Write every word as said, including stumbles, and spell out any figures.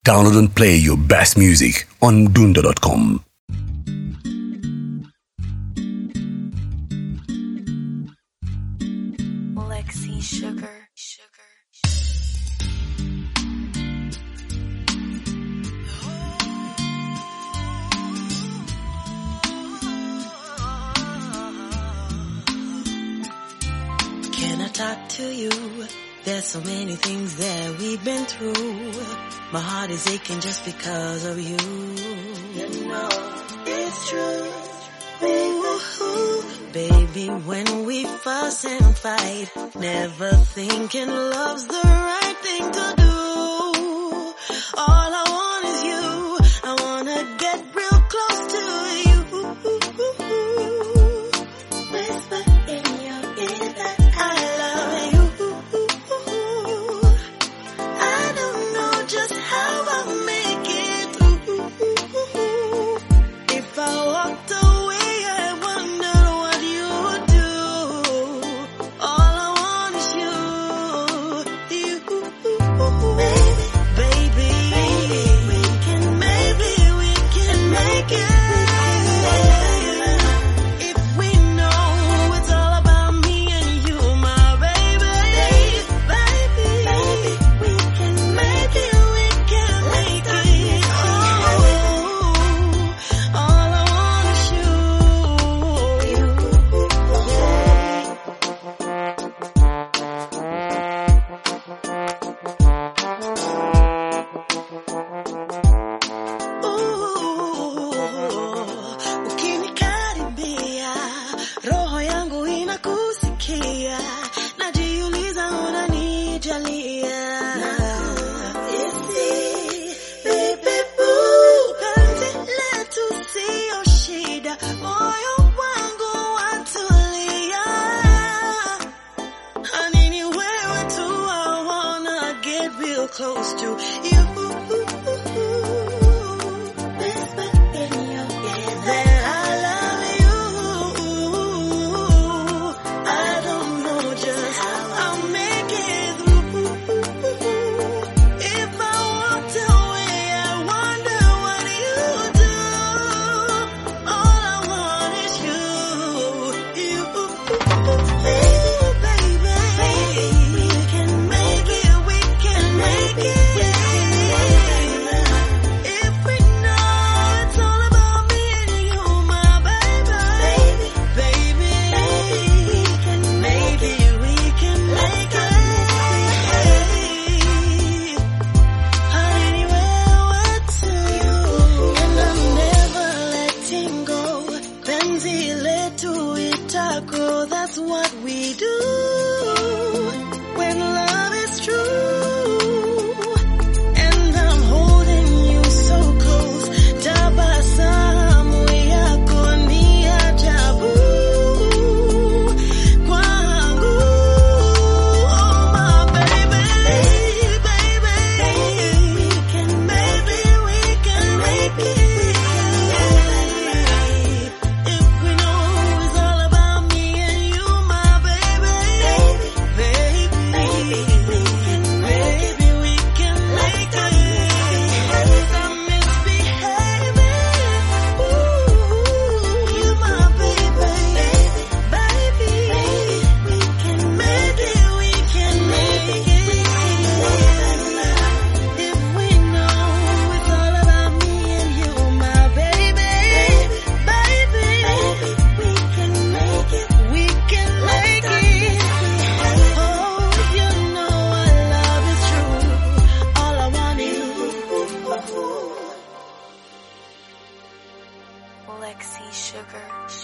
Download and play your best music on Mdundo dot com. Lexi Sugar, Sugar. Can I talk to you? There's so many things that we've been through. My heart is aching just because of you. You know it's true. Ooh, baby, when we fuss and fight, never thinking love's the right thing to do. All I want is you. I wanna get real close to you. Whisper in your ear that I love you. I don't know just how I'll make it through. If I walked away, I wonder what you would do. All I want is you, you, baby, baby, we can, maybe we can make it. If we know it's all about me and you, my baby, baby, baby, we can make it, we can make it. Oh, all I want is you, you. Ukinikaribia, roho yangu inakusikia, najiuliza unanijalia. Isi, baby boo, penzi letu sio shida, moyo wangu watulia. Honey, ni wewe tu, I wanna get real close to you. Whisper in your ear that I love you. I don't know just how I'll make it through. If I walked away, I wonder what you do. All I want is you, you, baby, baby. We can make it, we can make it. If we know it's all about me and you, my baby, baby, we can make it, we can make it. Honey, we're to you, and I'm never letting go. Penzi letu itagrow, that's what we do when love is true. And I'm holding you so close. Tabasamu yako ni ajabu kwangu. Oh my baby, baby, we can, maybe we can make it. If we know it's all about me and you, my baby, baby, we can, maybe we can make it. I'm misbehaving. Ooh, you my baby, baby, we can make it, we can make it. If we know it's all about me and you, my baby, baby, we can make it, we can make it. Oh, you know our love is true. All I want is you. Lexi Sugar.